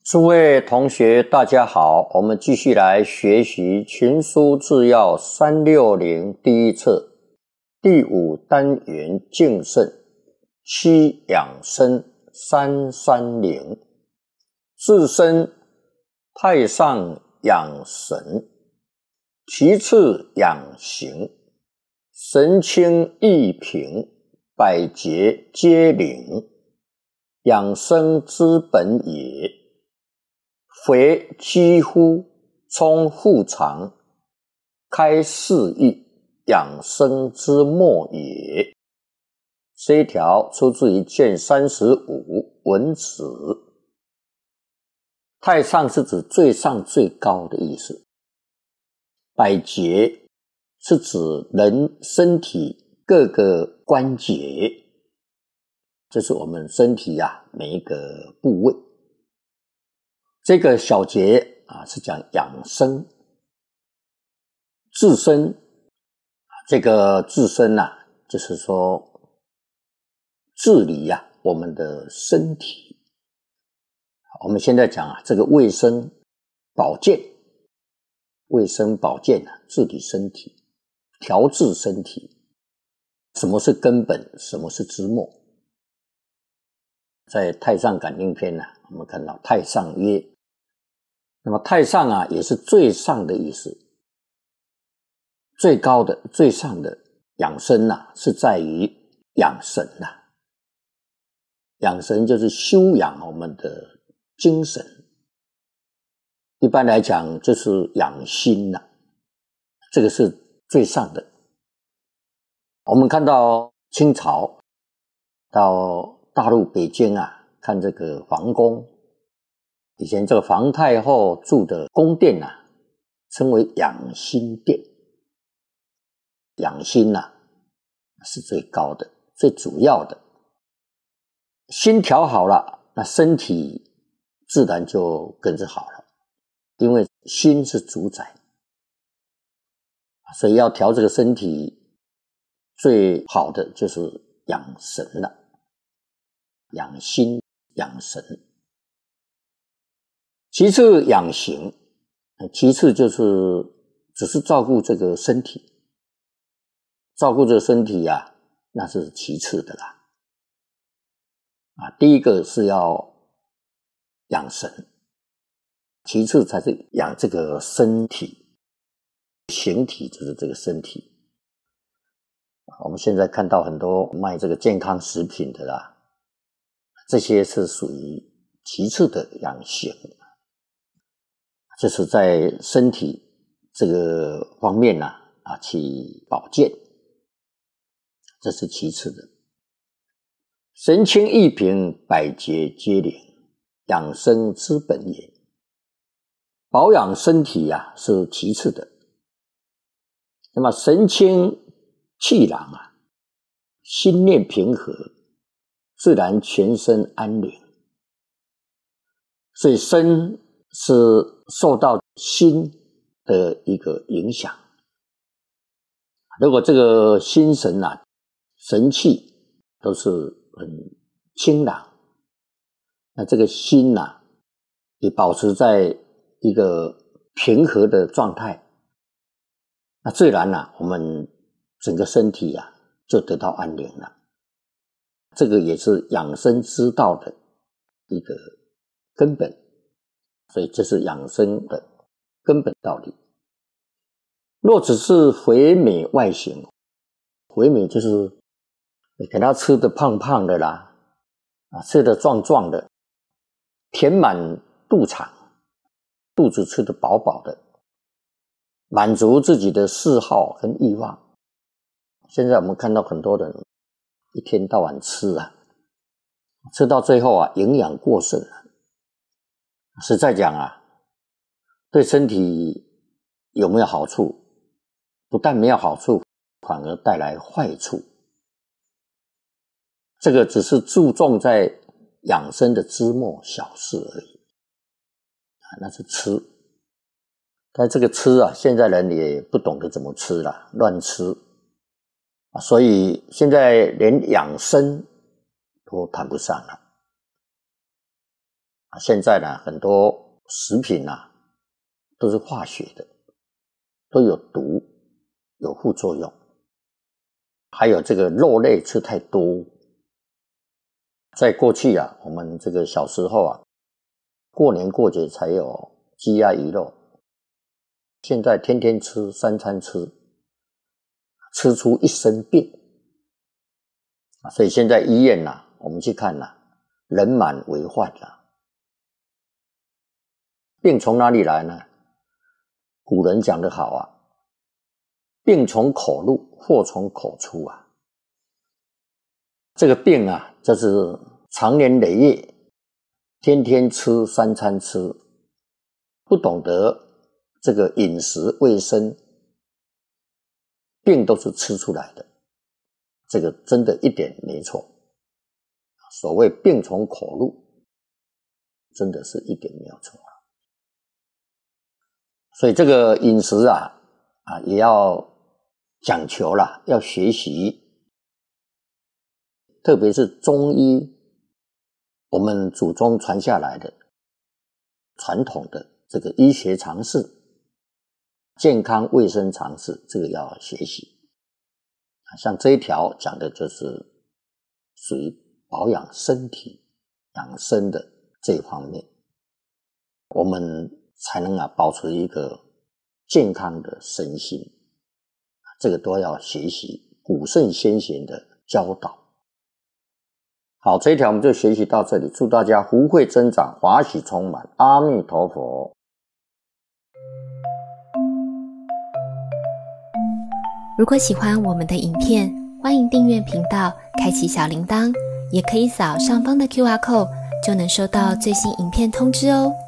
诸位同学大家好，我们继续来学习群书治要360第一册第5单元敬慎7养生330自身太上养神，其次养形，神清意平，百节皆灵，养生之本也。肥几乎充腹肠，开四欲，养生之末也。这一条出自于卷35文子。太上是指最上最高的意思，百节是指人身体各个关节，这是我们身体每一个部位。这个小节是讲养生，自身，这个自身就是说治理我们的身体。我们现在讲这个卫生保健，治理身体，调治身体。什么是根本，什么是枝末？在太上感应篇我们看到太上曰，那么太上也是最上的意思，最高的最上的养生是在于养神养神就是修养我们的精神，一般来讲就是养心这个是最上的。我们看到清朝到大陆北京看这个皇宫，以前这个皇太后住的宫殿称为养心殿。养心是最高的最主要的，心调好了，那身体自然就跟着好了，因为心是主宰，所以要调这个身体最好的就是养神了，养心养神。其次养形，其次就是只是照顾这个身体，照顾这个身体那是其次的啦。第一个是要养神，其次才是养这个身体，形体就是这个身体。我们现在看到很多卖这个健康食品的这些是属于其次的养形，这是在身体这个方面去保健，这是其次的。神清意平，百节皆灵，养生之本也。保养身体是其次的。那么神清气朗心念平和，自然全身安宁。所以身是受到心的一个影响。如果这个心神神气都是很清朗，那这个心也保持在一个平和的状态，那自然我们整个身体就得到安宁了。这个也是养生之道的一个根本，所以这是养生的根本道理。若只是肥美外形，肥美就是给他吃的胖胖的吃的壮壮的，填满肚肠，肚子吃的饱饱的，满足自己的嗜好跟欲望。现在我们看到很多人一天到晚吃吃到最后营养过剩实在讲对身体有没有好处？不但没有好处，反而带来坏处。这个只是注重在养生的枝末小事而已那是吃。但这个吃现在人也不懂得怎么吃了，乱吃所以现在连养生都谈不上了现在呢，很多食品啊都是化学的，都有毒，有副作用。还有这个肉类吃太多，在过去啊，我们这个小时候啊，过年过节才有鸡鸭鱼肉，现在天天吃，3餐吃，吃出一身病。所以现在医院啊，我们去看啊，人满为患啊。病从哪里来呢？古人讲得好啊，病从口入，祸从口出啊。这个病啊，就是长年累月，天天吃，3餐吃，不懂得这个饮食卫生，病都是吃出来的。这个真的一点没错。所谓病从口入，真的是一点没有错。所以这个饮食啊也要讲求啦，要学习。特别是中医，我们祖宗传下来的传统的这个医学常识、健康卫生常识，这个要学习。像这一条讲的就是属于保养身体、养生的这一方面，我们才能保持一个健康的身心，这个都要学习古圣先贤的教导。好，这一条我们就学习到这里，祝大家福慧增长，华喜充满，阿弥陀佛。 如果喜欢我们的影片，欢迎订阅频道，开启小铃铛，也可以扫上方的 QR code，就能收到最新影片通知哦。